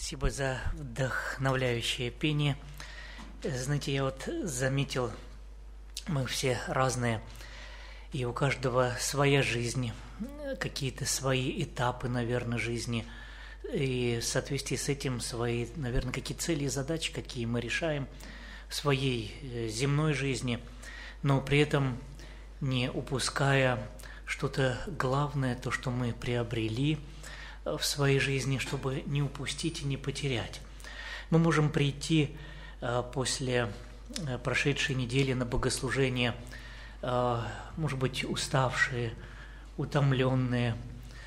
Спасибо за вдохновляющее пение. Знаете, я вот заметил, мы все разные, и у каждого своя жизнь, какие-то свои этапы, наверное, жизни, и в соответствии с этим свои, наверное, какие цели и задачи, какие мы решаем в своей земной жизни, но при этом не упуская что-то главное, то, что мы приобрели в своей жизни, чтобы не упустить и не потерять. Мы можем прийти после прошедшей недели на богослужение, может быть, уставшие, утомленные,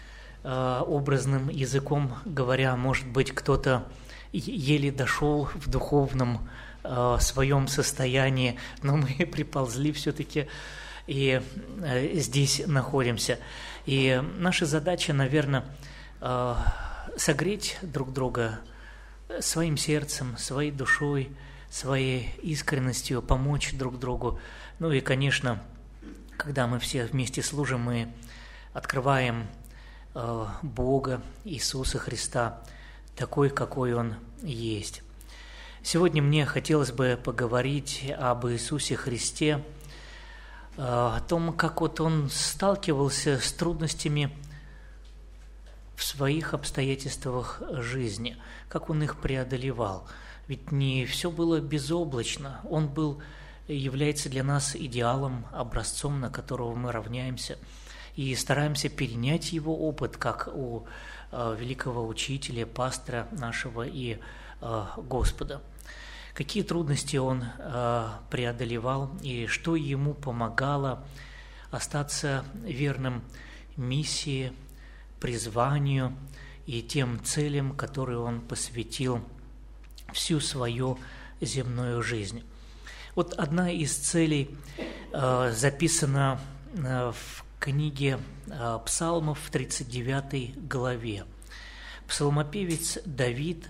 образным языком говоря, может быть, кто-то еле дошел в духовном своем состоянии, но мы приползли все-таки и здесь находимся. И наша задача, наверное, согреть друг друга своим сердцем, своей душой, своей искренностью, помочь друг другу. Ну и, конечно, когда мы все вместе служим, мы открываем Бога, Иисуса Христа, такой, какой Он есть. Сегодня мне хотелось бы поговорить об Иисусе Христе, о том, как вот Он сталкивался с трудностями в своих обстоятельствах жизни, как Он их преодолевал. Ведь не все было безоблачно. Он является для нас идеалом, образцом, на которого мы равняемся, и стараемся перенять Его опыт, как у великого учителя, пастора нашего и Господа. Какие трудности Он преодолевал и что Ему помогало остаться верным миссии, призванию и тем целям, которые Он посвятил всю свою земную жизнь. Вот одна из целей записана в книге Псалмов в 39 главе. Псалмопевец Давид,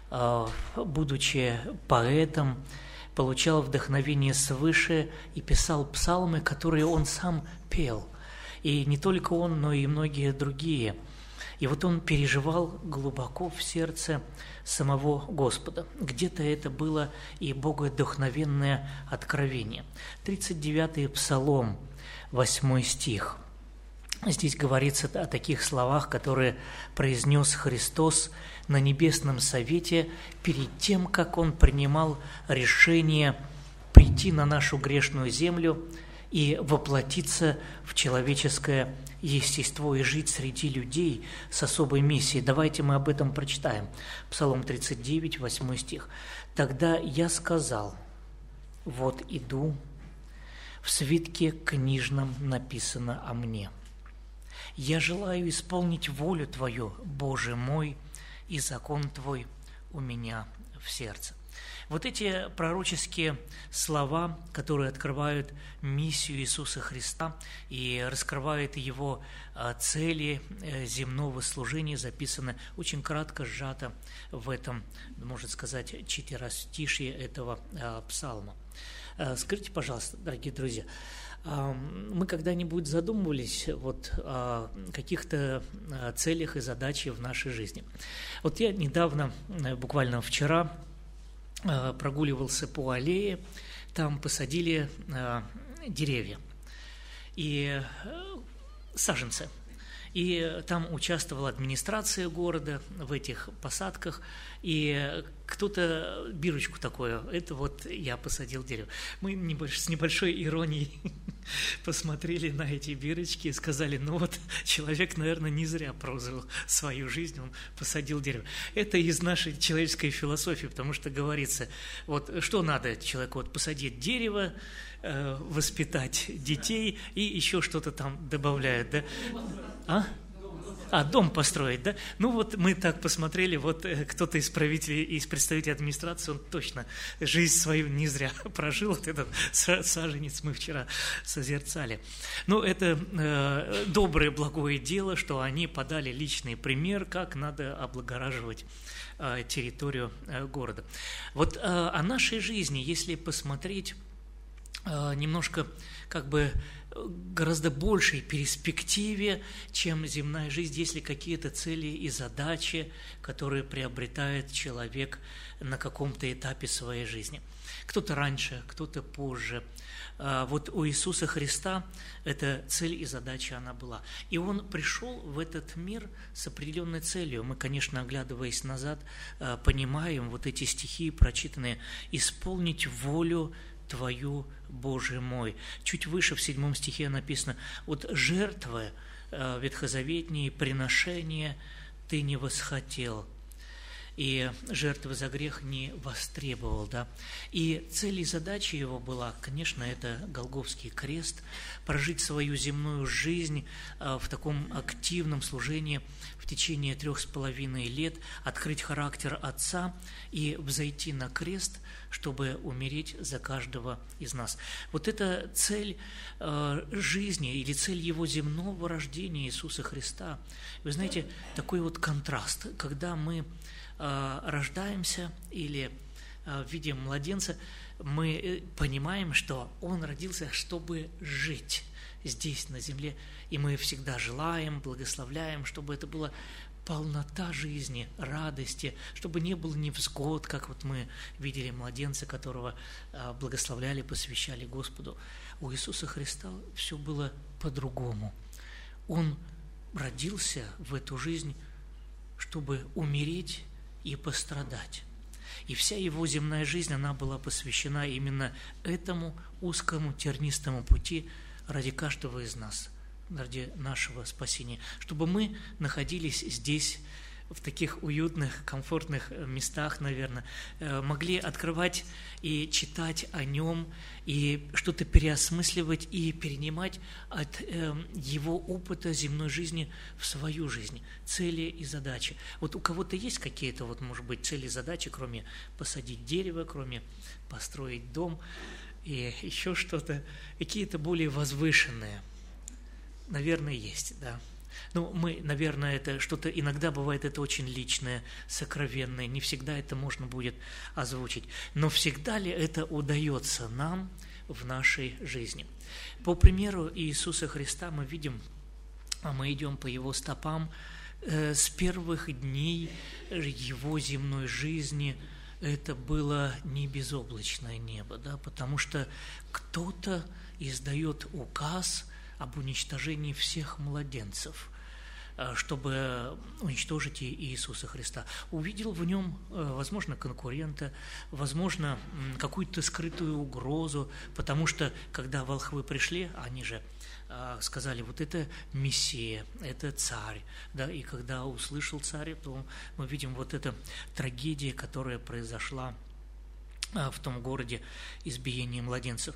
будучи поэтом, получал вдохновение свыше и писал псалмы, которые он сам пел. И не только он, но и многие другие. И вот он переживал глубоко в сердце самого Господа. Где-то это было и богодухновенное откровение. 39-й Псалом, 8 стих. Здесь говорится о таких словах, которые произнес Христос на Небесном Совете перед тем, как Он принимал решение прийти на нашу грешную землю и воплотиться в человеческое естество и жить среди людей с особой миссией. Давайте мы об этом прочитаем. Псалом 39, 8 стих. «Тогда я сказал, вот иду, в свитке книжном написано о мне. Я желаю исполнить волю Твою, Боже мой, и закон Твой у меня в сердце». Вот эти пророческие слова, которые открывают миссию Иисуса Христа и раскрывают Его цели земного служения, записаны очень кратко, сжато в этом, можно сказать, четверостишье этого псалма. Скажите, пожалуйста, дорогие друзья, мы когда-нибудь задумывались вот о каких-то целях и задачах в нашей жизни? Вот я недавно, буквально вчера, прогуливался по аллее, там посадили деревья и саженцы. И там участвовала администрация города в этих посадках, и кто-то бирочку такую, это вот я посадил дерево. Мы с небольшой иронией посмотрели на эти бирочки и сказали, ну вот человек, наверное, не зря прожил свою жизнь, он посадил дерево. Это из нашей человеческой философии, потому что говорится, вот что надо человеку, вот посадить дерево, воспитать детей и еще что-то там добавляют, да? Дом построить, да? Ну вот мы так посмотрели, вот кто-то из представителей администрации, он точно жизнь свою не зря прожил, вот этот саженец мы вчера созерцали. Но это доброе, благое дело, что они подали личный пример, как надо облагораживать территорию города. Вот о нашей жизни, если посмотреть немножко гораздо большей перспективе, чем земная жизнь, если какие-то цели и задачи, которые приобретает человек на каком-то этапе своей жизни. Кто-то раньше, кто-то позже. Вот у Иисуса Христа эта цель и задача она была. И Он пришел в этот мир с определенной целью. Мы, конечно, оглядываясь назад, понимаем вот эти стихи прочитанные: «Исполнить волю Твою, Боже мой». Чуть выше в 7 стихе написано: «Вот жертвы ветхозаветние, приношения Ты не восхотел, и жертвы за грех не востребовал». Да? И цель и задача Его была, конечно, это Голгофский крест, прожить свою земную жизнь в таком активном служении в течение 3,5 лет, открыть характер Отца и взойти на крест, чтобы умереть за каждого из нас. Вот это цель жизни или цель Его земного рождения Иисуса Христа. Вы знаете, такой вот контраст, когда мы рождаемся или видим младенца, мы понимаем, что он родился, чтобы жить здесь, на земле, и мы всегда желаем, благословляем, чтобы это была полнота жизни, радости, чтобы не было невзгод, как вот мы видели младенца, которого благословляли, посвящали Господу. У Иисуса Христа все было по-другому. Он родился в эту жизнь, чтобы умереть и пострадать. И вся Его земная жизнь, она была посвящена именно этому узкому тернистому пути ради каждого из нас, ради нашего спасения, чтобы мы находились здесь, в таких уютных, комфортных местах, наверное, могли открывать и читать о Нем, и что-то переосмысливать и перенимать от Его опыта земной жизни в свою жизнь, цели и задачи. Вот у кого-то есть какие-то, может быть, цели и задачи, кроме посадить дерево, кроме построить дом и еще что-то, какие-то более возвышенные? Наверное, есть, да. Мы, наверное, это что-то, иногда бывает это очень личное, сокровенное, не всегда это можно будет озвучить. Но всегда ли это удается нам в нашей жизни? По примеру Иисуса Христа мы видим, мы идем по Его стопам, с первых дней Его земной жизни это было не безоблачное небо, да, потому что кто-то издает указ об уничтожении всех младенцев, чтобы уничтожить Иисуса Христа. Увидел в Нем, возможно, конкурента, возможно, какую-то скрытую угрозу, потому что, когда волхвы пришли, они же сказали: вот это Мессия, это царь. Да? И когда услышал царь, то мы видим вот эта трагедия, которая произошла в том городе, избиение младенцев.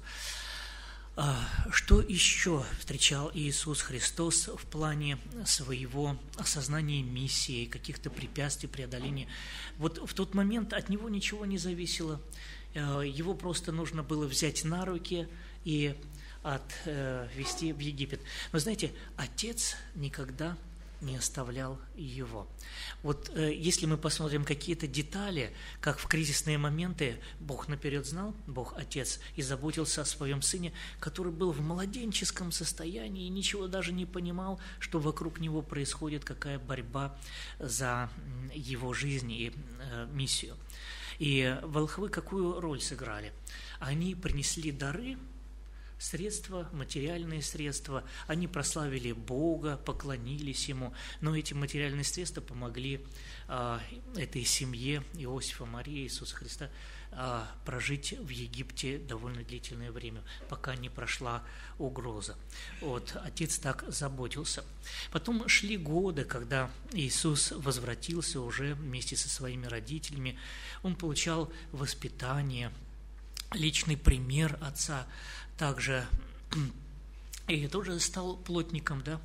Что еще встречал Иисус Христос в плане своего осознания миссии, каких-то препятствий, преодоления? Вот в тот момент от Него ничего не зависело, Его просто нужно было взять на руки и отвезти в Египет. Но знаете, Отец никогда не оставлял Его. Вот если мы посмотрим какие-то детали, как в кризисные моменты Бог наперед знал, Бог Отец, и заботился о Своем Сыне, который был в младенческом состоянии и ничего даже не понимал, что вокруг Него происходит, какая борьба за Его жизнь и миссию. И волхвы какую роль сыграли? Они принесли дары, средства, материальные средства, они прославили Бога, поклонились Ему, но эти материальные средства помогли этой семье Иосифа, Марии, Иисуса Христа прожить в Египте довольно длительное время, пока не прошла угроза. Вот, Отец так заботился. Потом шли годы, когда Иисус возвратился уже вместе со своими родителями, Он получал воспитание, личный пример Отца, также и тоже стал плотником, да.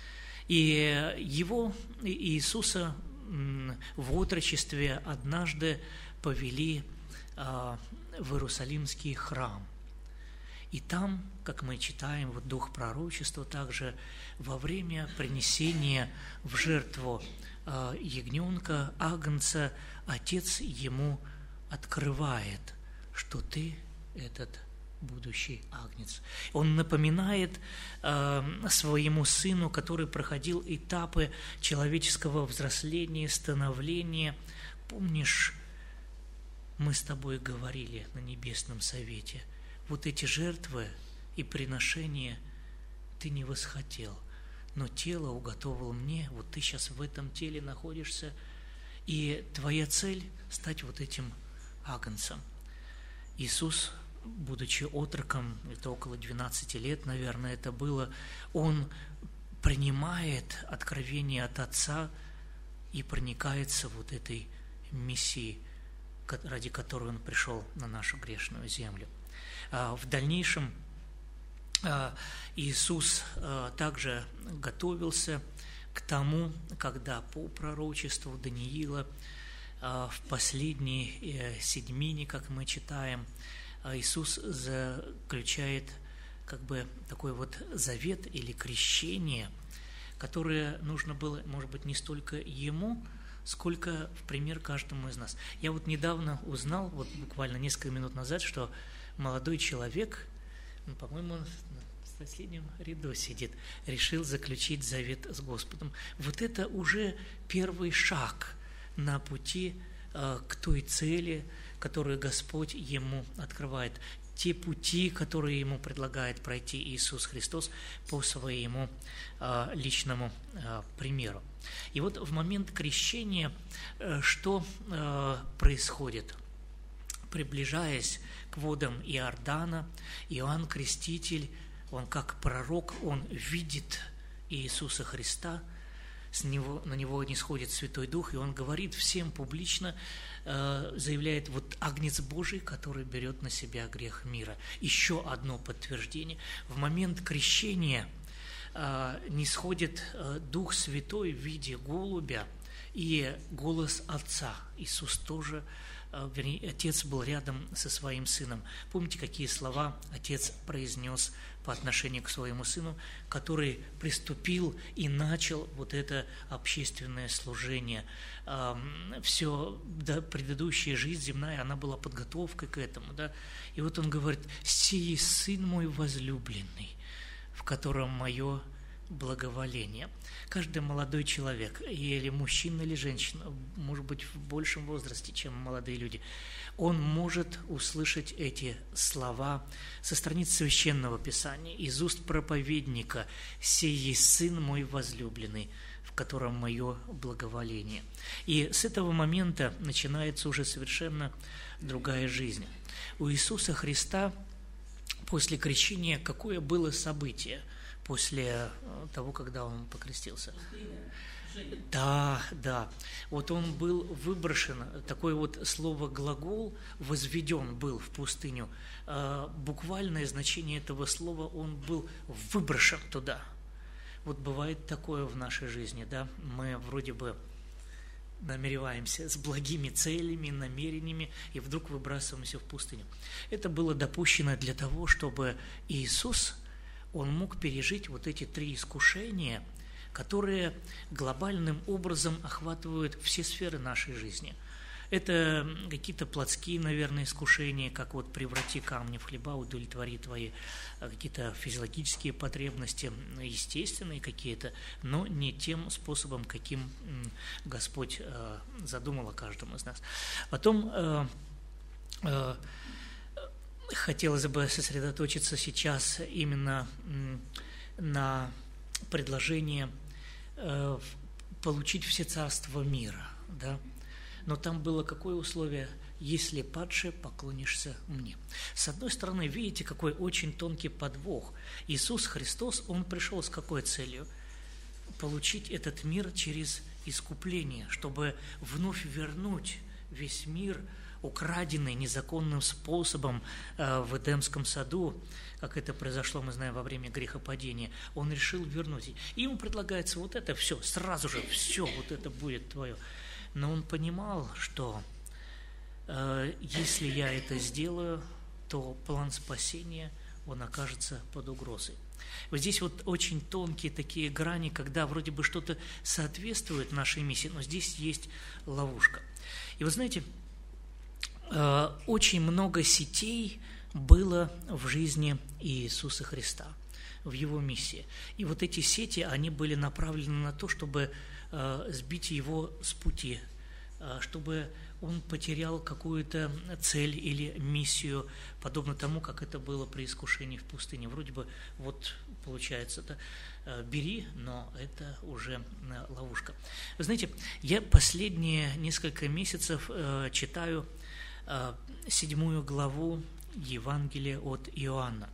И его, Иисуса, в отрочестве однажды повели в Иерусалимский храм. И там, как мы читаем, вот дух пророчества, также во время принесения в жертву ягненка, агнца, Отец ему открывает, что ты этот будущий агнец. Он напоминает своему сыну, который проходил этапы человеческого взросления, становления. Помнишь, мы с тобой говорили на Небесном Совете, вот эти жертвы и приношения ты не восхотел, но тело уготовил мне, вот ты сейчас в этом теле находишься, и твоя цель – стать вот этим агнцем. Иисус, будучи отроком, это около 12 лет, наверное, это было, он принимает откровение от Отца и проникается вот этой миссией, ради которой он пришел на нашу грешную землю. В дальнейшем Иисус также готовился к тому, когда по пророчеству Даниила в последней седьмине, как мы читаем, Иисус заключает как бы такой вот завет или крещение, которое нужно было, может быть, не столько ему, сколько в пример каждому из нас. Я вот недавно узнал, вот буквально несколько минут назад, что молодой человек, по-моему, в последнем ряду сидит, решил заключить завет с Господом. Вот это уже первый шаг на пути к той цели, которую Господь ему открывает. Те пути, которые ему предлагает пройти Иисус Христос по своему личному примеру. И вот в момент крещения что происходит? Приближаясь к водам Иордана, Иоанн Креститель, он как пророк, он видит Иисуса Христа, на него нисходит Святой Дух, и он говорит всем публично, заявляет, вот Агнец Божий, который берет на себя грех мира. Еще одно подтверждение. В момент крещения нисходит Дух Святой в виде голубя и голос Отца. Иисус тоже, вернее, Отец был рядом со своим Сыном. Помните, какие слова Отец произнес по отношению к своему Сыну, который приступил и начал вот это общественное служение. Все, да, предыдущая жизнь земная, она была подготовкой к этому, да. И вот он говорит: «Сей Сын мой возлюбленный, в котором мое благоволение». Каждый молодой человек, или мужчина, или женщина, может быть, в большем возрасте, чем молодые люди, он может услышать эти слова со страниц Священного Писания, из уст проповедника: «Сей Сын мой возлюбленный, в котором мое благоволение». И с этого момента начинается уже совершенно другая жизнь. У Иисуса Христа после крещения какое было событие? После того, когда он покрестился. Да. Вот он был выброшен, такое вот слово «глагол», возведен был в пустыню. Буквальное значение этого слова: он был выброшен туда. Вот бывает такое в нашей жизни, да, мы вроде бы намереваемся с благими целями, намерениями, и вдруг выбрасываемся в пустыню. Это было допущено для того, чтобы Иисус, он мог пережить вот эти 3 искушения, которые глобальным образом охватывают все сферы нашей жизни. Это какие-то плотские, наверное, искушения, как вот «преврати камни в хлеба, удовлетвори твои какие-то физиологические потребности», естественные какие-то, но не тем способом, каким Господь задумал о каждом из нас. Потом хотелось бы сосредоточиться сейчас именно на предложении получить все царства мира, да? Но там было какое условие? «Если падше, поклонишься мне». С одной стороны, видите, какой очень тонкий подвох. Иисус Христос, Он пришел с какой целью? Получить этот мир через искупление, чтобы вновь вернуть весь мир, украденный незаконным способом в Эдемском саду, как это произошло, мы знаем, во время грехопадения. Он решил вернуть. И ему предлагается вот это все, сразу же все, вот это будет твое. Но он понимал, что если я это сделаю, то план спасения, он окажется под угрозой. Вот здесь вот очень тонкие такие грани, когда вроде бы что-то соответствует нашей миссии, но здесь есть ловушка. И вы знаете, очень много сетей было в жизни Иисуса Христа, в Его миссии. И вот эти сети, они были направлены на то, чтобы сбить Его с пути, чтобы Он потерял какую-то цель или миссию, подобно тому, как это было при искушении в пустыне. Вроде бы вот получается, бери, но это уже ловушка. Вы знаете, я последние несколько месяцев читаю 7 главу Евангелия от Иоанна.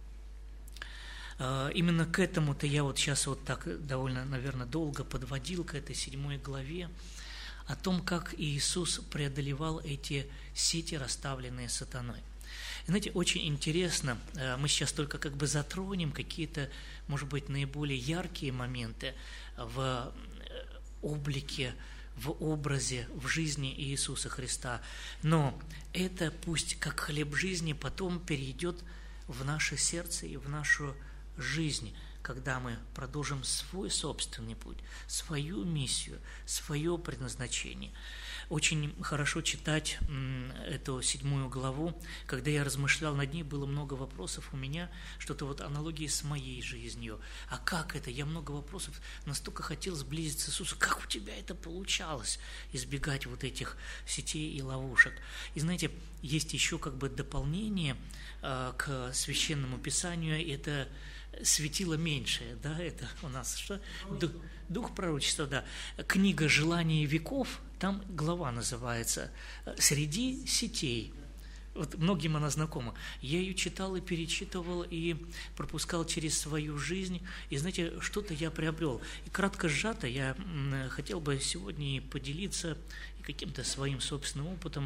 Именно к этому-то я вот сейчас вот так довольно, наверное, долго подводил, к этой 7 главе, о том, как Иисус преодолевал эти сети, расставленные сатаной. И, знаете, очень интересно, мы сейчас только как бы затронем какие-то, может быть, наиболее яркие моменты в облике, в образе, в жизни Иисуса Христа. Но это пусть как хлеб жизни потом перейдет в наше сердце и в нашу жизнь, когда мы продолжим свой собственный путь, свою миссию, свое предназначение. Очень хорошо читать эту 7 главу. Когда я размышлял над ней, было много вопросов у меня, что-то вот аналогии с моей жизнью. А как это? Я много вопросов, настолько хотел сблизиться с Иисусом. Как у тебя это получалось, избегать вот этих сетей и ловушек? И знаете, есть еще как бы дополнение к Священному Писанию, это светило меньшее, да, это у нас что? Дух пророчества, да. Книга «Желание веков», там глава называется «Среди сетей». Вот многим она знакома. Я ее читал и перечитывал, и пропускал через свою жизнь, и, знаете, что-то я приобрел. И кратко сжато я хотел бы сегодня поделиться и каким-то своим собственным опытом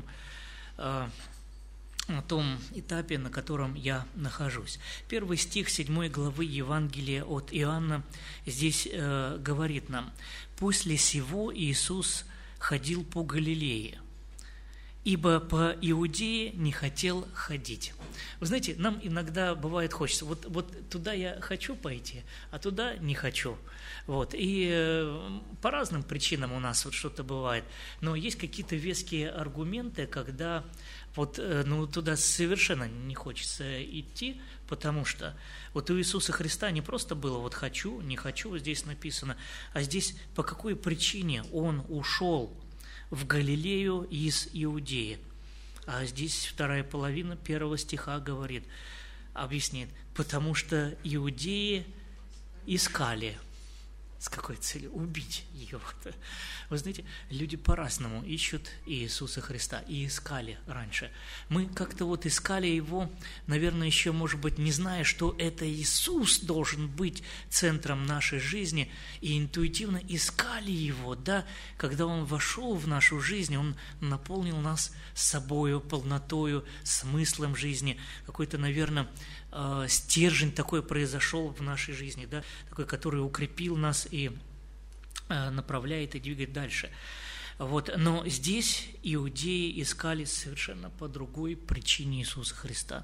о том этапе, на котором я нахожусь. 1 стих 7 главы Евангелия от Иоанна здесь говорит нам: «После сего Иисус ходил по Галилее, ибо по Иудее не хотел ходить». Вы знаете, нам иногда бывает хочется, вот туда я хочу пойти, а туда не хочу. Вот. И по разным причинам у нас вот что-то бывает. Но есть какие-то веские аргументы, когда вот туда совершенно не хочется идти, потому что вот у Иисуса Христа не просто было вот хочу, не хочу, здесь написано, а здесь по какой причине Он ушел в Галилею из Иудеи. А здесь вторая половина 1 стиха говорит, объясняет, потому что иудеи искали. С какой целью? Убить его. Вы знаете, люди по-разному ищут Иисуса Христа и искали раньше. Мы как-то вот искали Его, наверное, еще, может быть, не зная, что это Иисус должен быть центром нашей жизни, и интуитивно искали Его, да, когда Он вошел в нашу жизнь, Он наполнил нас собою, полнотою, смыслом жизни, какой-то, наверное, стержень такой произошел в нашей жизни, да, такой, который укрепил нас и направляет и двигает дальше. Вот. Но здесь иудеи искали совершенно по другой причине Иисуса Христа,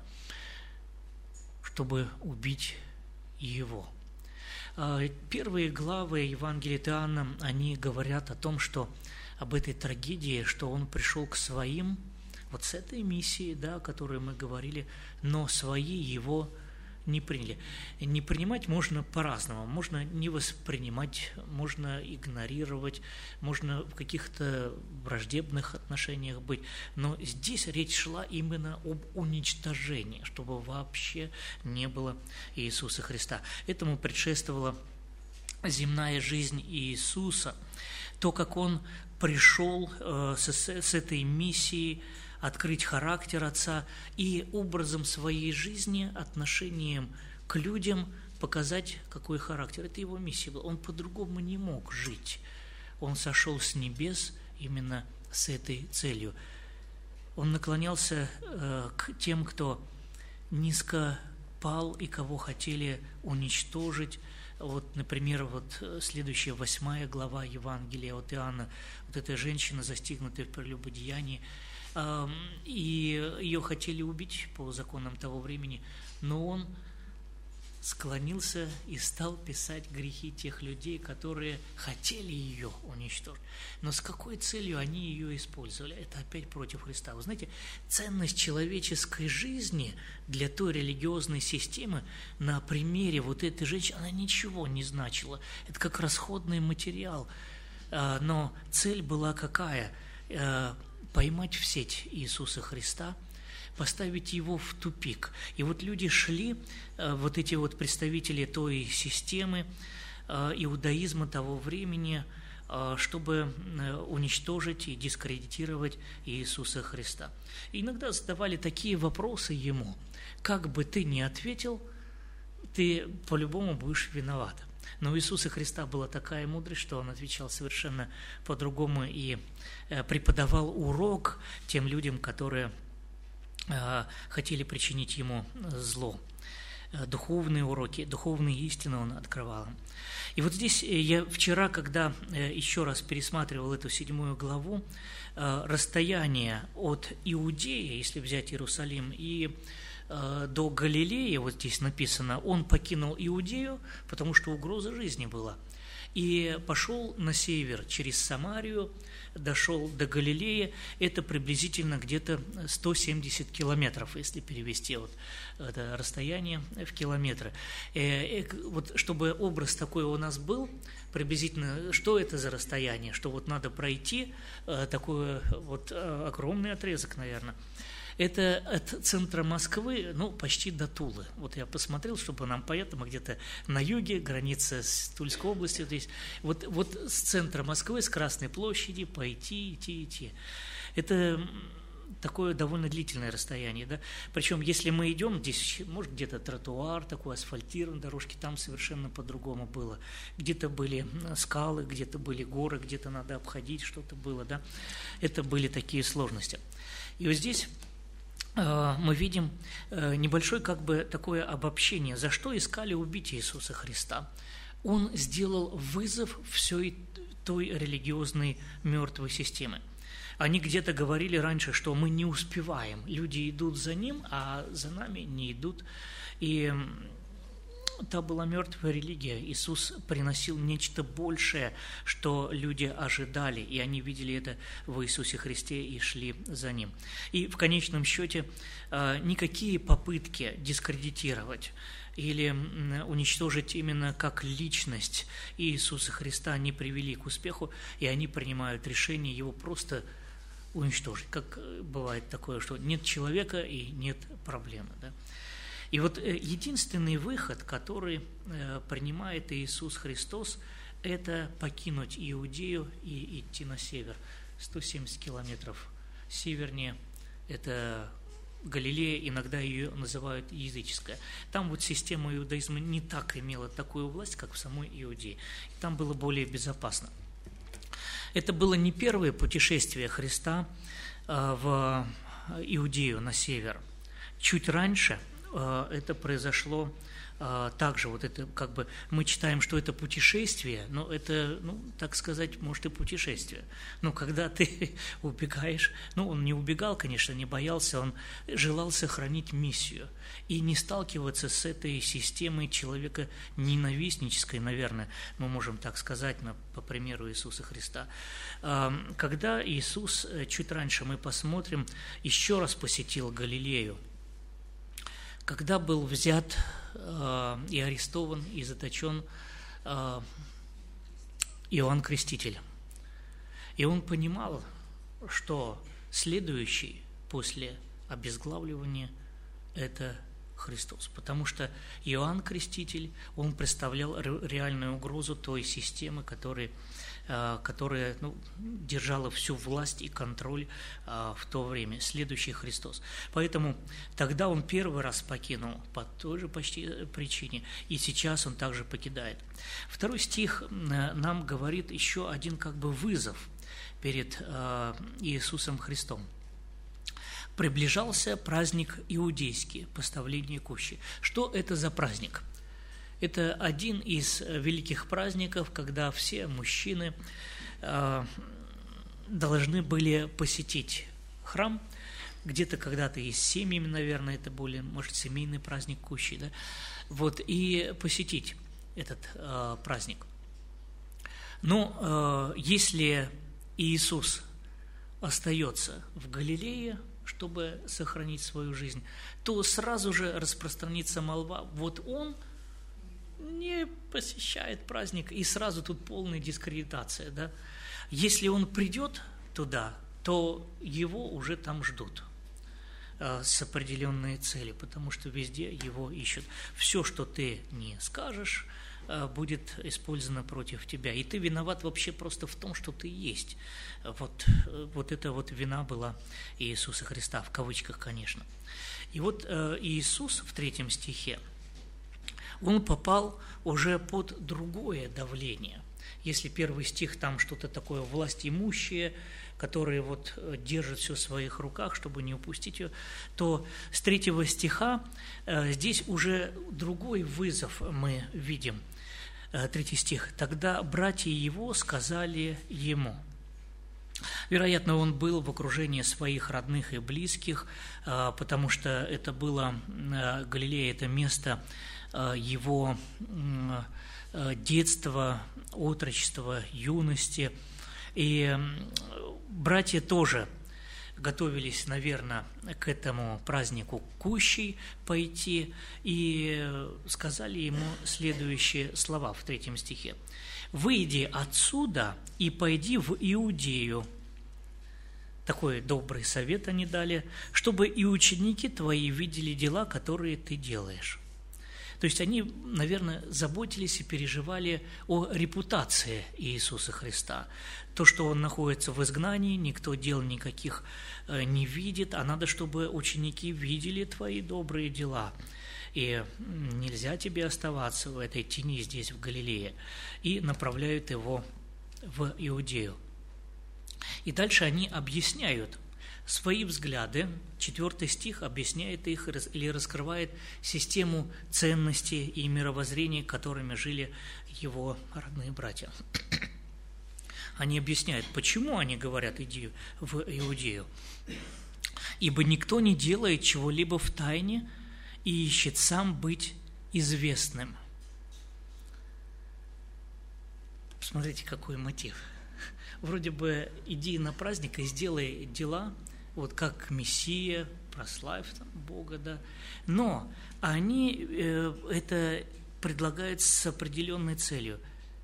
чтобы убить Его. Первые главы Евангелия от Иоанна, они говорят о том, что об этой трагедии, что Он пришел к своим, вот с этой миссией, да, о которой мы говорили, но свои Его не приняли. Не принимать можно по-разному. Можно не воспринимать, можно игнорировать, можно в каких-то враждебных отношениях быть. Но здесь речь шла именно об уничтожении, чтобы вообще не было Иисуса Христа. Этому предшествовала земная жизнь Иисуса, то, как Он пришел с этой миссией, открыть характер Отца и образом своей жизни, отношением к людям показать, какой характер. Это Его миссия была. Он по-другому не мог жить. Он сошел с небес именно с этой целью. Он наклонялся к тем, кто низко пал и кого хотели уничтожить. Вот, например, вот следующая 8 глава Евангелия от Иоанна. Вот эта женщина, застигнутая в прелюбодеянии, и ее хотели убить по законам того времени, но Он склонился и стал писать грехи тех людей, которые хотели ее уничтожить. Но с какой целью они ее использовали? Это опять против Христа. Вы знаете, ценность человеческой жизни для той религиозной системы на примере вот этой женщины, она ничего не значила. Это как расходный материал. Но цель была какая? Поймать в сеть Иисуса Христа, поставить его в тупик. И вот люди шли, вот эти вот представители той системы иудаизма того времени, чтобы уничтожить и дискредитировать Иисуса Христа. И иногда задавали такие вопросы ему: как бы ты ни ответил, ты по-любому будешь виноват. Но у Иисуса Христа была такая мудрость, что Он отвечал совершенно по-другому и преподавал урок тем людям, которые хотели причинить Ему зло. Духовные уроки, духовные истины Он открывал им. И вот здесь я вчера, когда еще раз пересматривал эту 7 главу, расстояние от Иудеи, если взять Иерусалим, и до Галилеи, вот здесь написано, он покинул Иудею, потому что угроза жизни была, и пошел на север через Самарию, дошел до Галилеи. Это приблизительно где-то 170 километров, если перевести вот это расстояние в километры. Вот чтобы образ такой у нас был, приблизительно, что это за расстояние, что вот надо пройти такой вот огромный отрезок, наверное. Это от центра Москвы, почти до Тулы. Вот я посмотрел, чтобы нам понятно, мы где-то на юге, граница с Тульской областью. Здесь. Вот с центра Москвы, с Красной площади идти. Это такое довольно длительное расстояние. Да? Причем, если мы идем, здесь, может, где-то тротуар такой, асфальтированный, дорожки, там совершенно по-другому было. Где-то были скалы, где-то были горы, где-то надо обходить, что-то было. Да? Это были такие сложности. И вот здесь мы видим небольшое такое обобщение, за что искали убить Иисуса Христа. Он сделал вызов всей той религиозной мертвой системы. Они где-то говорили раньше, что мы не успеваем, люди идут за Ним, а за нами не идут. И та была мертвая религия. Иисус приносил нечто большее, что люди ожидали, и они видели это в Иисусе Христе и шли за Ним. И в конечном счете никакие попытки дискредитировать или уничтожить именно как личность Иисуса Христа не привели к успеху, и они принимают решение Его просто уничтожить. Как бывает такое, что нет человека и нет проблемы, да? И вот единственный выход, который принимает Иисус Христос, это покинуть Иудею и идти на север. 170 километров севернее, это Галилея, иногда ее называют языческая. Там вот система иудаизма не так имела такую власть, как в самой Иудее. Там было более безопасно. Это было не первое путешествие Христа в Иудею на север. Чуть раньше это произошло также, вот это мы читаем, что это путешествие, но это, так сказать, может и путешествие. Но когда ты убегаешь, он не убегал, конечно, не боялся, он желал сохранить миссию и не сталкиваться с этой системой человека ненавистнической, наверное, мы можем так сказать, по примеру Иисуса Христа. Когда Иисус, чуть раньше мы посмотрим, еще раз посетил Галилею, когда был взят и арестован, и заточен Иоанн Креститель. И он понимал, что следующий после обезглавливания – это Христос. Потому что Иоанн Креститель, он представлял реальную угрозу той системы, которая держала всю власть и контроль в то время, следующий Христос. Поэтому тогда он первый раз покинул по той же почти причине, и сейчас он также покидает. Второй стих нам говорит еще один вызов перед Иисусом Христом. Приближался праздник иудейский, поставление кущи. Что это за праздник? Это один из великих праздников, когда все мужчины должны были посетить храм где-то когда-то и с семьями, наверное, это более, может, семейный праздник Кущи, да, вот, и посетить этот праздник. Но если Иисус остается в Галилее, чтобы сохранить свою жизнь, то сразу же распространится молва, вот он не посещает праздник, и сразу тут полная дискредитация, да. Если он придет туда, то его уже там ждут с определенной целью, потому что везде его ищут. Все, что ты не скажешь, будет использовано против тебя. И ты виноват вообще просто в том, что ты есть. Вот эта вот вина была Иисуса Христа, в кавычках, конечно. И вот Иисус в 3 стихе, он попал уже под другое давление. Если 1 стих, там что-то такое властимущее, которые вот держат все в своих руках, чтобы не упустить ее, то с 3 стиха здесь уже другой вызов мы видим. 3 стих. «Тогда братья его сказали ему». Вероятно, он был в окружении своих родных и близких, потому что это было, Галилея, это место его детства, отрочества, юности. И братья тоже готовились, наверное, к этому празднику Кущей пойти, и сказали ему следующие слова в 3 стихе. «Выйди отсюда и пойди в Иудею». Такой добрый совет они дали, чтобы и ученики твои видели дела, которые ты делаешь. То есть они, наверное, заботились и переживали о репутации Иисуса Христа. То, что он находится в изгнании, никто дел никаких не видит, а надо, чтобы ученики видели твои добрые дела. И нельзя тебе оставаться в этой тени здесь, в Галилее. И направляют его в Иудею. И дальше они объясняют свои взгляды. 4 стих объясняет их или раскрывает систему ценностей и мировоззрений, которыми жили его родные братья. Они объясняют, почему они говорят «иди в Иудею». «Ибо никто не делает чего-либо в тайне и ищет сам быть известным». Посмотрите, какой мотив. Вроде бы иди на праздник и сделай дела, вот как Мессия, прославь там Бога, да. Но они это предлагают с определенной целью.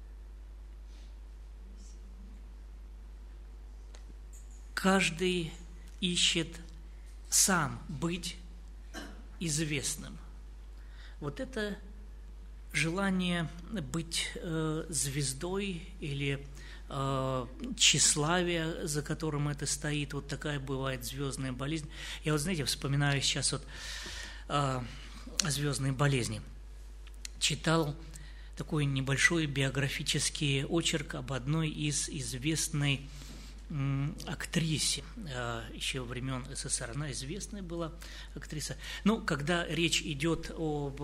Каждый ищет сам быть известным. Вот это желание быть звездой или тщеславие, за которым это стоит, вот такая бывает звездная болезнь. Я вот, знаете, вспоминаю сейчас вот звездные болезни. Читал такой небольшой биографический очерк об одной из известной актрисе еще времен СССР. Она известная была актриса. Ну, когда речь идет об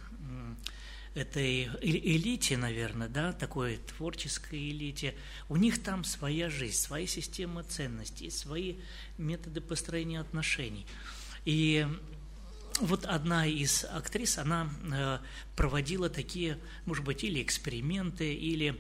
этой элите, наверное, да, такой творческой элите, у них там своя жизнь, своя система ценностей, свои методы построения отношений. И вот одна из актрис, она проводила такие, может быть, или эксперименты, или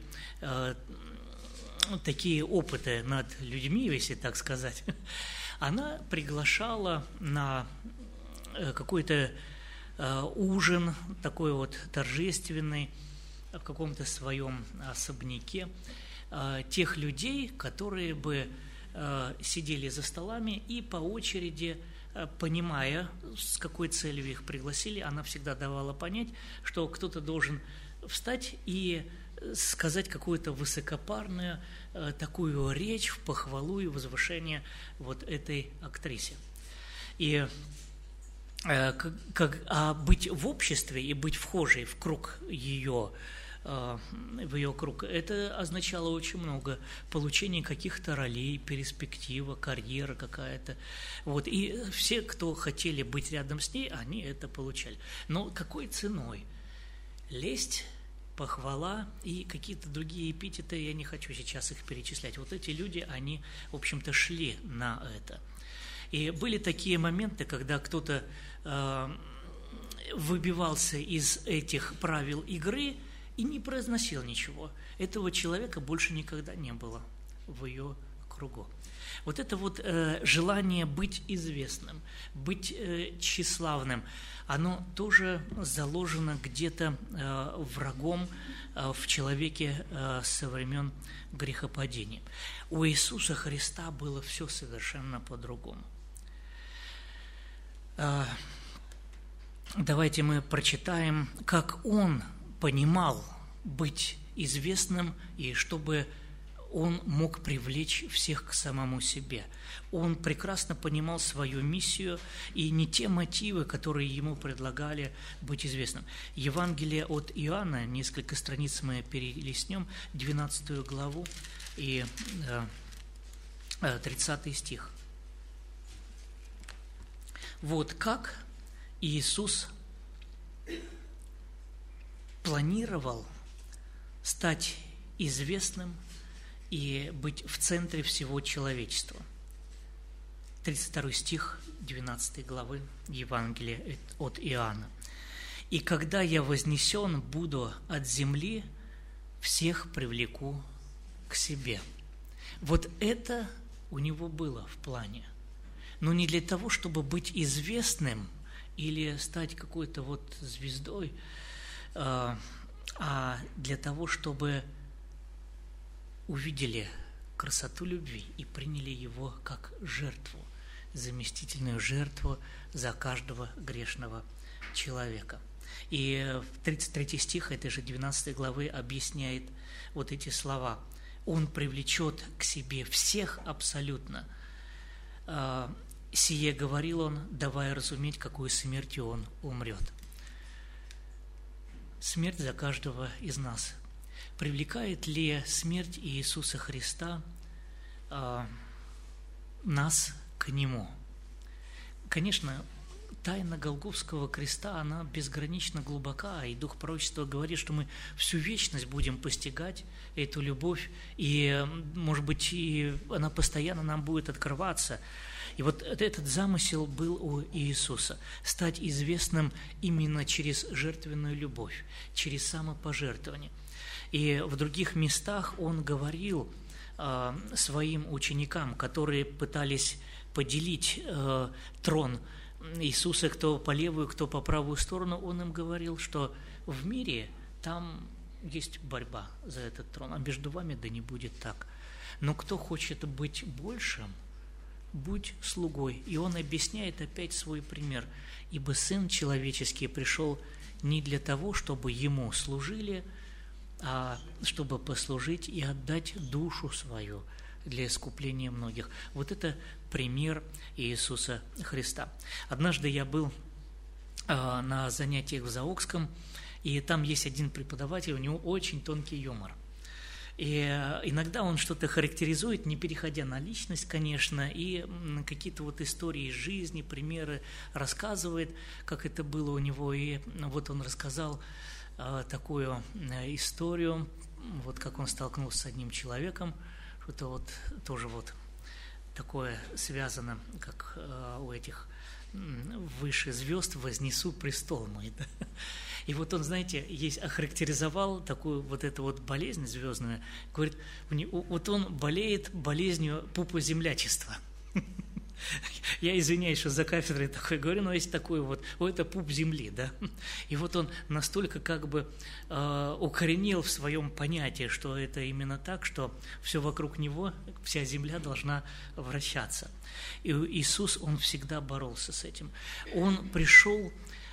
такие опыты над людьми, если так сказать. Она приглашала на какой-то ужин такой вот торжественный в каком-то своем особняке тех людей, которые бы сидели за столами и по очереди, понимая, с какой целью их пригласили, она всегда давала понять, что кто-то должен встать и сказать какую-то высокопарную такую речь в похвалу и возвышение вот этой актрисе. И быть в обществе и быть вхожей в круг ее, в ее круг, это означало очень много получения каких-то ролей, перспектива, карьера какая-то. Вот. И все, кто хотели быть рядом с ней, они это получали. Но какой ценой? Лесть, похвала и какие-то другие эпитеты, я не хочу сейчас их перечислять. Вот эти люди, они, в общем-то, шли на это. И были такие моменты, когда кто-то выбивался из этих правил игры и не произносил ничего. Этого человека больше никогда не было в ее кругу. Вот это вот желание быть известным, быть тщеславным, оно тоже заложено где-то врагом в человеке со времен грехопадения. У Иисуса Христа было все совершенно по-другому. Давайте мы прочитаем, как Он понимал быть известным и чтобы Он мог привлечь всех к самому себе. Он прекрасно понимал свою миссию и не те мотивы, которые Ему предлагали быть известным. Евангелие от Иоанна, несколько страниц мы перелистнем, 12 главу и 30 стих. Вот как Иисус планировал стать известным и быть в центре всего человечества. 32 стих 12 главы Евангелия от Иоанна. «И когда я вознесен буду от земли, всех привлеку к себе». Вот это у него было в плане. Но не для того, чтобы быть известным или стать какой-то вот звездой, а для того, чтобы увидели красоту любви и приняли его как жертву, заместительную жертву за каждого грешного человека. И 33 стих этой же 12 главы объясняет вот эти слова. Он привлечет к себе всех абсолютно. Сие говорил он, давая разуметь, какую смертью он умрет. Смерть за каждого из нас. Привлекает ли смерть Иисуса Христа нас к Нему? Конечно, тайна Голгофского креста, она безгранично глубока, и Дух пророчества говорит, что мы всю вечность будем постигать эту любовь, и, может быть, и она постоянно нам будет открываться. И вот этот замысел был у Иисуса – стать известным именно через жертвенную любовь, через самопожертвование. И в других местах Он говорил своим ученикам, которые пытались поделить трон Иисуса, кто по левую, кто по правую сторону, Он им говорил, что в мире там есть борьба за этот трон, а между вами да не будет так. Но кто хочет быть большим, будь слугой. И Он объясняет опять свой пример. Ибо Сын Человеческий пришел не для того, чтобы Ему служили, а чтобы послужить и отдать душу свою для искупления многих. Вот это пример Иисуса Христа. Однажды я был на занятиях в Заокском, и там есть один преподаватель, у него очень тонкий юмор. И иногда он что-то характеризует, не переходя на личность, конечно, и какие-то вот истории из жизни, примеры рассказывает, как это было у него. И вот он рассказал такую историю, вот как он столкнулся с одним человеком, что-то вот тоже вот такое связано, как у этих выше звезд вознесу престол мой. Да? И вот он, знаете, охарактеризовал такую вот эту вот болезнь звездную, говорит, вот он болеет болезнью пупоземлячества. Я извиняюсь, что за кафедрой такое говорю, но есть такой вот, это пуп земли, да. И вот он настолько как бы укоренил в своем понятии, что это именно так, что все вокруг него, вся земля должна вращаться. И Иисус, Он всегда боролся с этим. Он пришел,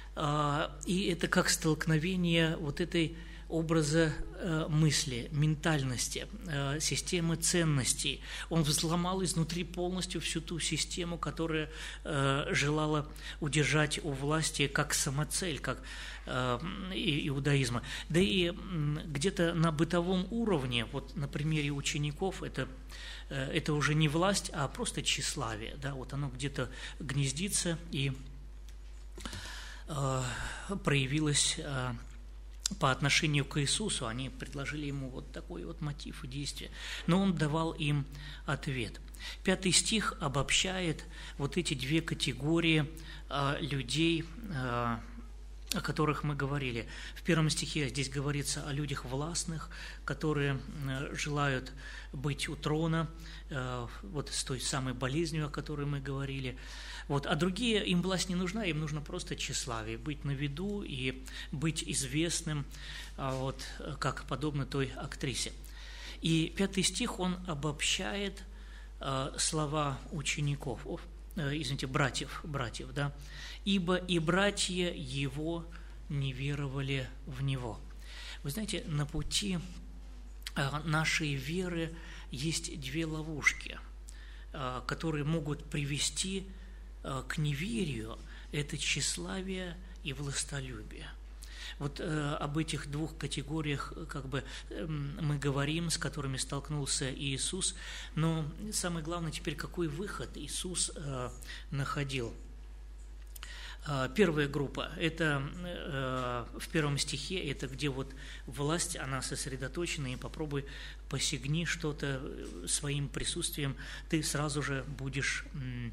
и это как столкновение вот этой образа мысли, ментальности, системы ценностей. Он взломал изнутри полностью всю ту систему, которая желала удержать у власти как самоцель, как иудаизма. Да и где-то на бытовом уровне, вот на примере учеников, это уже не власть, а просто тщеславие. Да? Вот оно где-то гнездится и проявилось по отношению к Иисусу, они предложили ему вот такой вот мотив и действие, но он давал им ответ. 5 стих обобщает вот эти две категории людей, о которых мы говорили. В 1 стихе здесь говорится о людях властных, которые желают быть у трона, вот с той самой болезнью, о которой мы говорили. Вот. А другие, им власть не нужна, им нужно просто тщеславие, быть на виду и быть известным, вот, как подобно той актрисе. И 5 стих, он обобщает слова учеников, братьев, да, «Ибо и братья его не веровали в него». Вы знаете, на пути нашей веры есть две ловушки, которые могут привести к неверию. Это тщеславие и властолюбие. Вот об этих двух категориях мы говорим, с которыми столкнулся Иисус, но самое главное теперь, какой выход Иисус находил. Первая группа – это в 1 стихе, это где вот власть, она сосредоточена, и попробуй посягни что-то своим присутствием, ты сразу же будешь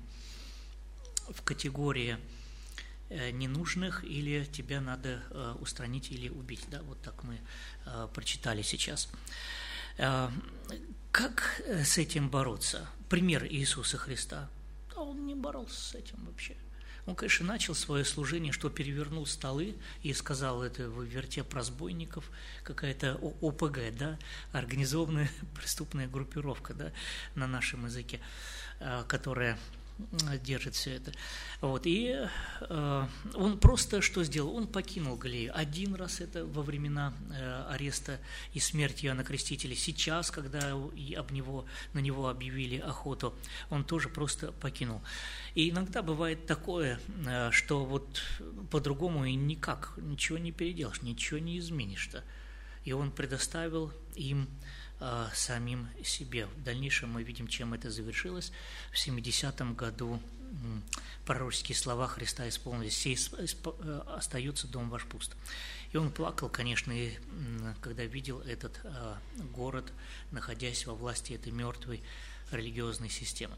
в категории ненужных, или тебя надо устранить или убить. Да, вот так мы прочитали сейчас. Как с этим бороться? Пример Иисуса Христа. Он не боролся с этим вообще. Он, конечно, начал свое служение, что перевернул столы и сказал, это в вертеп разбойников, какая-то ОПГ, да, организованная преступная группировка, да, на нашем языке, которая держит все это. Вот. И он просто что сделал? Он покинул Галилею. Один раз это во времена ареста и смерти Иоанна Крестителя. Сейчас, когда на него объявили охоту, он тоже просто покинул. И иногда бывает такое, что вот по-другому и никак, ничего не переделаешь, ничего не изменишь-то. И он предоставил им самим себе. В дальнейшем мы видим, чем это завершилось. В 70-м году пророческие слова Христа исполнились: «Сей остается дом ваш пуст». И он плакал, конечно, и когда видел этот город, находясь во власти этой мертвой религиозной системы.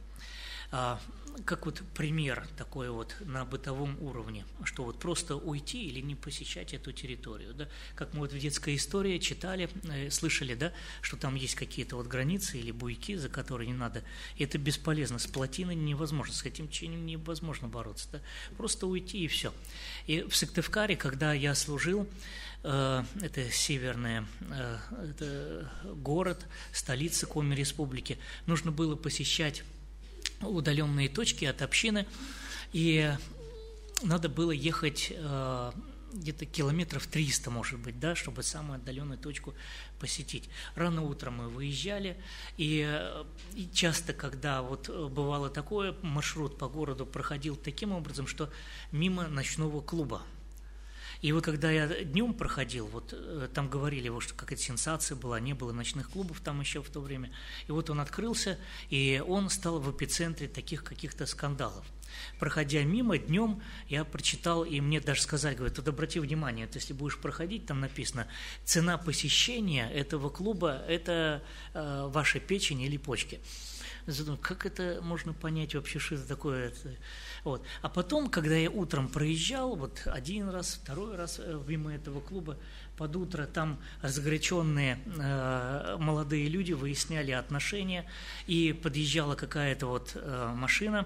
Как вот пример такой вот на бытовом уровне, что вот просто уйти или не посещать эту территорию, да, как мы вот в детской истории читали, слышали, да, что там есть какие-то вот границы или буйки, за которые не надо, и это бесполезно, с плотиной невозможно, с этим чином невозможно бороться, да, просто уйти и все. И в Сыктывкаре, когда я служил, это северный это город, столица Коми Республики, нужно было посещать удаленные точки от общины, и надо было ехать где-то километров 300, может быть, да, чтобы самую отдаленную точку посетить. Рано утром мы выезжали, и часто, когда вот бывало такое, маршрут по городу проходил таким образом, что мимо ночного клуба. И вот когда я днем проходил, вот там говорили, вот, что какая-то сенсация была, не было ночных клубов там еще в то время. И вот он открылся, и он стал в эпицентре таких каких-то скандалов. Проходя мимо днем, я прочитал, и мне даже сказали, говорят, вот обрати внимание, вот если будешь проходить, там написано, цена посещения этого клуба – это ваша печень или почки. Задумал, как это можно понять вообще, что это такое? Вот. А потом, когда я утром проезжал, вот один раз, второй раз мимо этого клуба, под утро там разгоряченные молодые люди выясняли отношения, и подъезжала какая-то вот машина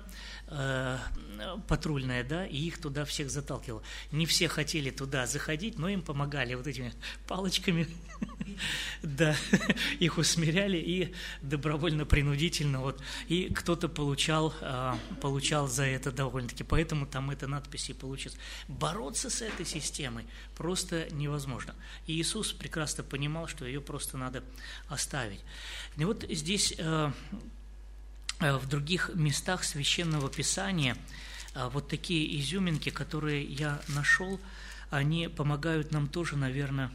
патрульная, да, и их туда всех заталкивала. Не все хотели туда заходить, но им помогали вот этими палочками, да, их усмиряли и добровольно-принудительно, вот, и кто-то получал за это довольно-таки, поэтому там эта надпись и получилась. Бороться с этой системой просто невозможно. И Иисус прекрасно понимал, что ее просто надо оставить. И вот здесь в других местах Священного Писания вот такие изюминки, которые я нашел, они помогают нам тоже, наверное,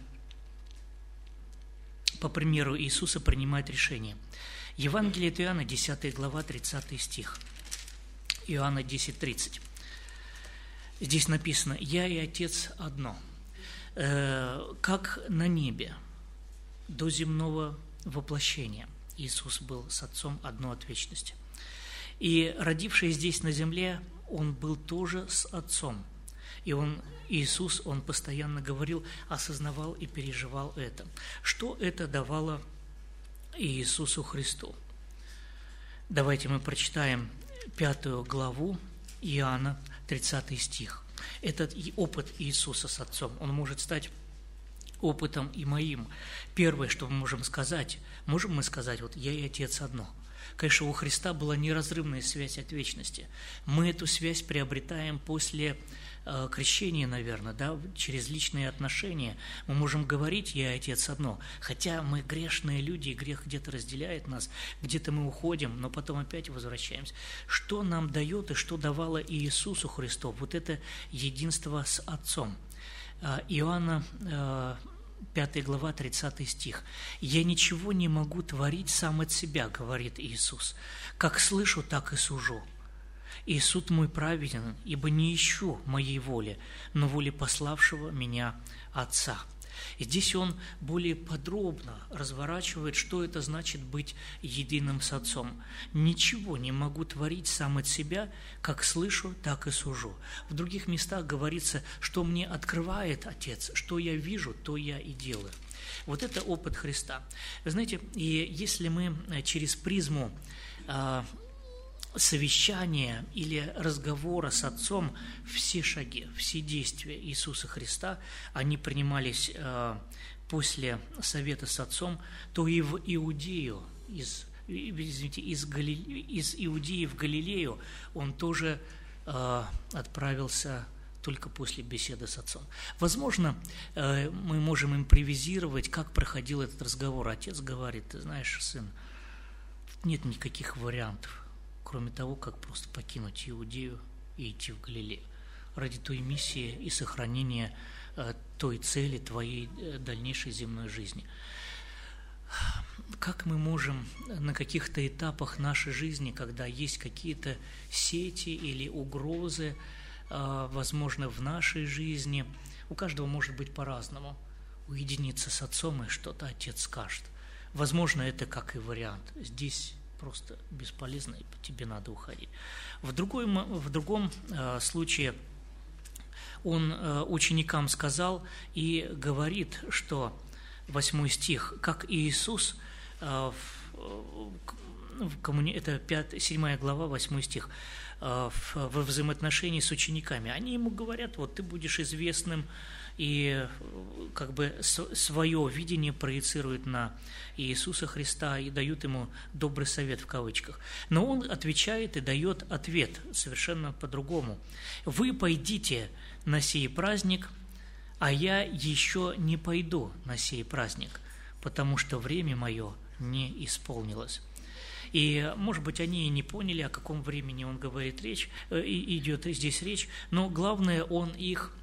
по примеру Иисуса принимать решение. Евангелие от Иоанна, 10 глава, 30 стих. Иоанна 10:30. Здесь написано: «Я и Отец одно». как на небе до земного воплощения Иисус был с Отцом одно от вечности. И родившись здесь на земле, Он был тоже с Отцом. И Иисус, Он постоянно говорил, осознавал и переживал это. Что это давало Иисусу Христу? Давайте мы прочитаем 5 главу Иоанна, 30 стих. Этот опыт Иисуса с Отцом, он может стать опытом и моим. Первое, что мы можем сказать, вот я и Отец одно. Конечно, у Христа была неразрывная связь от вечности. Мы эту связь приобретаем после крещения, наверное, да, через личные отношения. Мы можем говорить «я и Отец одно», хотя мы грешные люди, и грех где-то разделяет нас, где-то мы уходим, но потом опять возвращаемся. Что нам дает и что давало Иисусу Христу? Вот это единство с Отцом. Иоанна 5 глава, 30 стих. «Я ничего не могу творить сам от себя, говорит Иисус. Как слышу, так и сужу. И суд мой праведен, ибо не ищу моей воли, но воли пославшего меня Отца». И здесь он более подробно разворачивает, что это значит быть единым с Отцом. «Ничего не могу творить сам от себя, как слышу, так и сужу». В других местах говорится, что мне открывает Отец, что я вижу, то я и делаю. Вот это опыт Христа. Вы знаете, и если мы через призму совещания или разговора с Отцом, все шаги, все действия Иисуса Христа, они принимались после совета с Отцом, то и в Иудею, из Иудеи в Галилею он тоже отправился только после беседы с Отцом. Возможно, мы можем импровизировать, как проходил этот разговор. Отец говорит: ты знаешь, сын, нет никаких вариантов, кроме того, как просто покинуть Иудею и идти в Галилею ради той миссии и сохранения той цели твоей дальнейшей земной жизни. Как мы можем на каких-то этапах нашей жизни, когда есть какие-то сети или угрозы, возможно, в нашей жизни, у каждого может быть по-разному, уединиться с Отцом и что-то Отец скажет. Возможно, это как и вариант. Здесь просто бесполезно, и тебе надо уходить. В другом случае он ученикам сказал и говорит, что 8 стих, как Иисус, это 7 глава, 8 стих, во взаимоотношении с учениками. Они ему говорят: вот ты будешь известным, и как бы свое видение проецируют на Иисуса Христа и дают ему добрый совет в кавычках. Но он отвечает и дает ответ совершенно по-другому. «Вы пойдите на сей праздник, а я еще не пойду на сей праздник, потому что время мое не исполнилось». И, может быть, они и не поняли, о каком времени он говорит речь, идет здесь речь, но главное, он их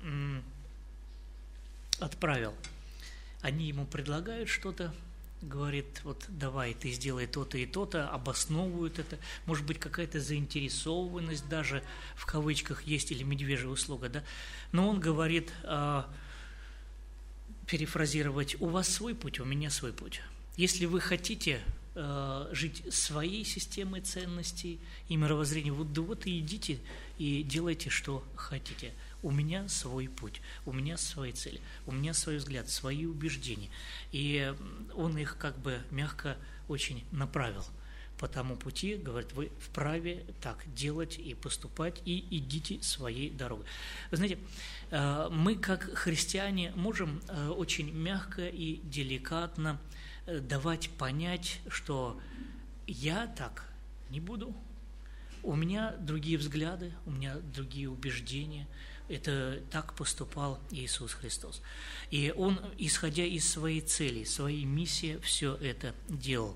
отправил. Они ему предлагают что-то, говорит: вот давай ты сделай то-то и то-то, обосновывают это, может быть, какая-то заинтересованность даже в кавычках есть, или медвежья услуга, да, но он говорит, перефразировать: у вас свой путь, у меня свой путь. Если вы хотите жить своей системой ценностей и мировоззрения, вот и идите и делайте, что хотите. У меня свой путь, у меня свои цели, у меня свой взгляд, свои убеждения. И он их как бы мягко очень направил по тому пути, говорит: вы вправе так делать и поступать, и идите своей дорогой. Вы знаете, мы как христиане можем очень мягко и деликатно давать понять, что я так не буду, у меня другие взгляды, у меня другие убеждения. Это так поступал Иисус Христос. И Он, исходя из своей цели, своей миссии, все это делал.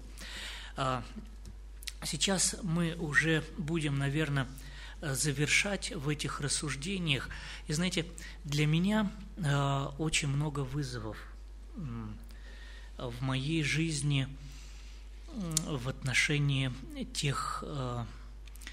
Сейчас мы уже будем, наверное, завершать в этих рассуждениях. И знаете, для меня очень много вызовов в моей жизни в отношении тех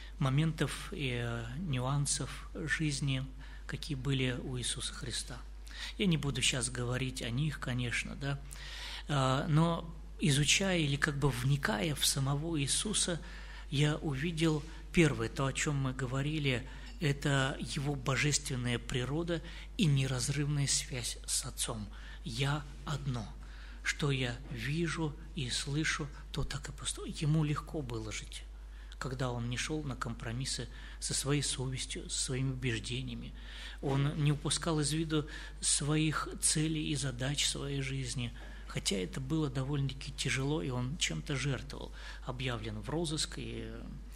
моментов и нюансов жизни, какие были у Иисуса Христа. Я не буду сейчас говорить о них, конечно, да, но изучая или как бы вникая в самого Иисуса, я увидел первое, то, о чем мы говорили, это Его божественная природа и неразрывная связь с Отцом. «Я одно». Что я вижу и слышу, то так и поступаю. Ему легко было жить, когда он не шел на компромиссы со своей совестью, со своими убеждениями. Он не упускал из виду своих целей и задач своей жизни, хотя это было довольно-таки тяжело, и он чем-то жертвовал. Объявлен в розыск, и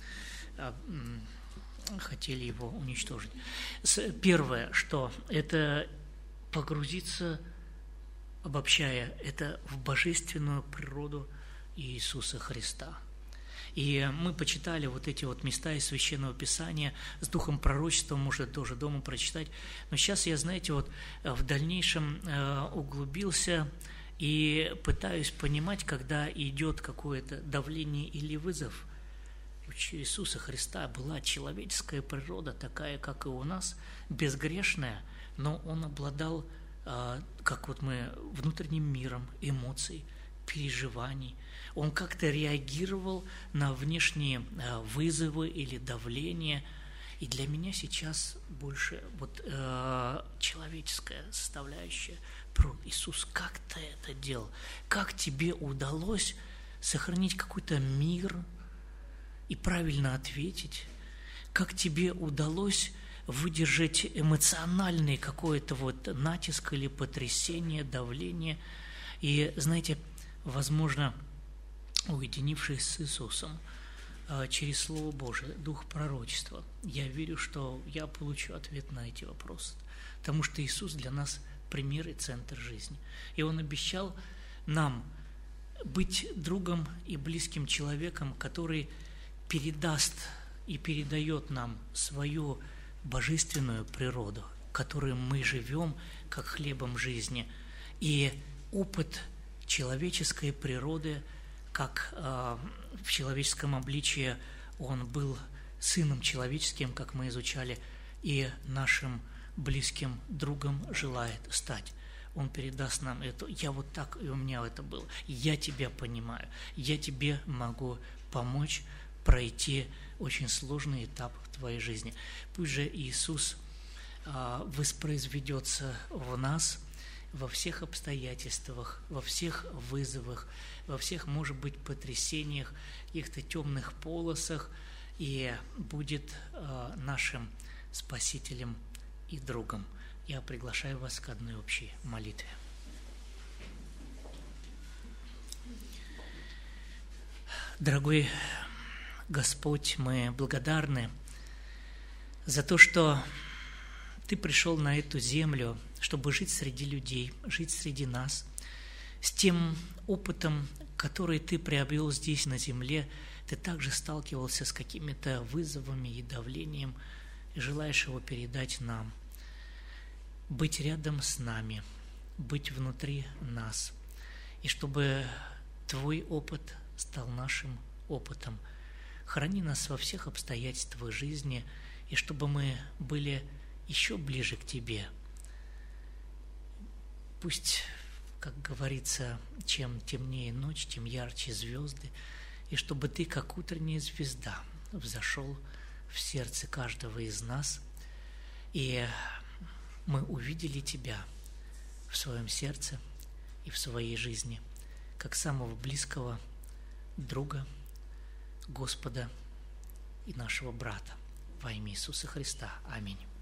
хотели его уничтожить. Первое, что это погрузиться, обобщая, это в божественную природу Иисуса Христа. И мы почитали вот эти вот места из Священного Писания с духом пророчества, можно тоже дома прочитать. Но сейчас я, знаете, вот в дальнейшем углубился и пытаюсь понимать, когда идет какое-то давление или вызов. У Иисуса Христа была человеческая природа, такая, как и у нас, безгрешная, но Он обладал, как вот мы, внутренним миром, эмоций, переживаний. Он как-то реагировал на внешние вызовы или давление. И для меня сейчас больше вот человеческая составляющая. Иисус, как ты это делал? Как тебе удалось сохранить какой-то мир и правильно ответить? Как тебе удалось выдержать эмоциональный какой-то вот натиск или потрясение, давление? И, знаете, возможно, уединившись с Иисусом, через Слово Божие, Дух пророчества, я верю, что я получу ответ на эти вопросы. Потому что Иисус для нас пример и центр жизни. И Он обещал нам быть другом и близким человеком, который передаст и передает нам свою божественную природу, которой мы живем, как хлебом жизни, и опыт человеческой природы, как в человеческом обличии Он был Сыном человеческим, как мы изучали, и нашим близким другом желает стать. Он передаст нам это. Я вот так, и у меня это было. Я тебя понимаю. Я тебе могу помочь пройти очень сложный этап в твоей жизни. Пусть же Иисус воспроизведется в нас во всех обстоятельствах, во всех вызовах, во всех, может быть, потрясениях, каких-то темных полосах, и будет нашим Спасителем и другом. Я приглашаю вас к одной общей молитве. Дорогой Господь, мы благодарны за то, что Ты пришел на эту землю, чтобы жить среди людей, жить среди нас, с тем опытом, который Ты приобрел здесь, на земле. Ты также сталкивался с какими-то вызовами и давлением, и желаешь его передать нам. Быть рядом с нами, быть внутри нас, и чтобы Твой опыт стал нашим опытом. Храни нас во всех обстоятельствах жизни, и чтобы мы были еще ближе к Тебе. Пусть, как говорится, чем темнее ночь, тем ярче звезды, и чтобы Ты, как утренняя звезда, взошел в сердце каждого из нас, и мы увидели Тебя в своем сердце и в своей жизни, как самого близкого друга, Господа и нашего брата. Во имя Иисуса Христа. Аминь.